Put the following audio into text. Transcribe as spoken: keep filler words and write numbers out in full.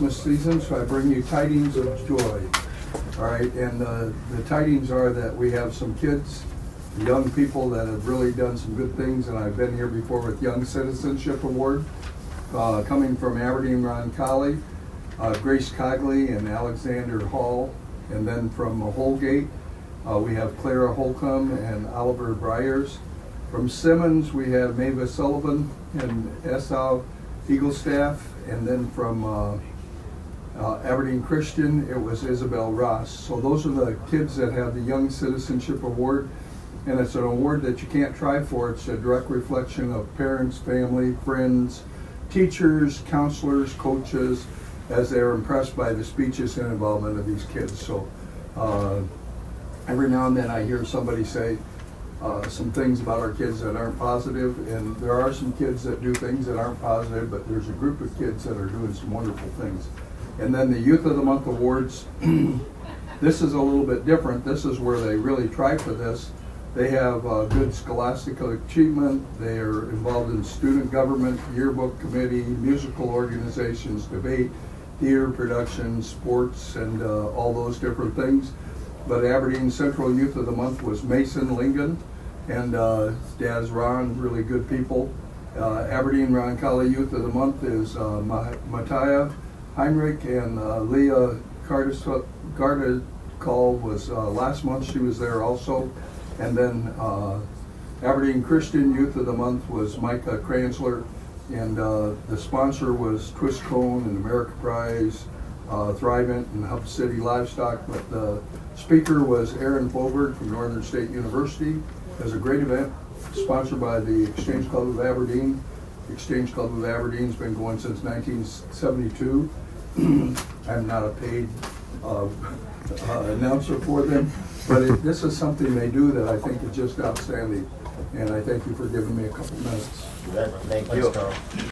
Christmas season, so I bring you tidings of joy. All right, and uh, the tidings are that we have some kids, young people that have really done some good things, and I've been here before with Young Citizenship Award, uh, coming from Aberdeen Roncalli, uh, Grace Cogley and Alexander Hall, and then from Holgate, uh, we have Clara Holcomb and Oliver Briers. From Simmons, we have Mavis Sullivan and Esau Eaglestaff, and then from uh, uh, Aberdeen Christian, it was Isabel Ross. So those are the kids that have the Young Citizenship Award, and it's an award that you can't try for. It's a direct reflection of parents, family, friends, teachers, counselors, coaches, as they're impressed by the speeches and involvement of these kids. So uh, every now and then I hear somebody say, Uh, some things about our kids that aren't positive, and there are some kids that do things that aren't positive, but there's a group of kids that are doing some wonderful things. And then the Youth of the Month Awards, this is a little bit different. This is where they really try for this. They have uh, good scholastic achievement. They are involved in student government, yearbook committee, musical organizations, debate, theater production, sports, and uh, all those different things. But Aberdeen Central Youth of the Month was Mason Lingen, and uh, his dad's Ron, really good people. Uh, Aberdeen Roncalli Youth of the Month is uh, Mattia Heinrich, and uh, Leah Gardicall was uh, last month. She was there also. And then uh, Aberdeen Christian Youth of the Month was Micah Kranzler, and uh, the sponsor was Twist Cone and America Prize, uh, Thrivent, and Hub City Livestock. But the speaker was Aaron Foberg from Northern State University. It was a great event, sponsored by the Exchange Club of Aberdeen. The Exchange Club of Aberdeen's been going since nineteen seventy-two. I'm not a paid uh, uh, announcer for them, but it, this is something they do that I think is just outstanding. And I thank you for giving me a couple minutes. Thank you.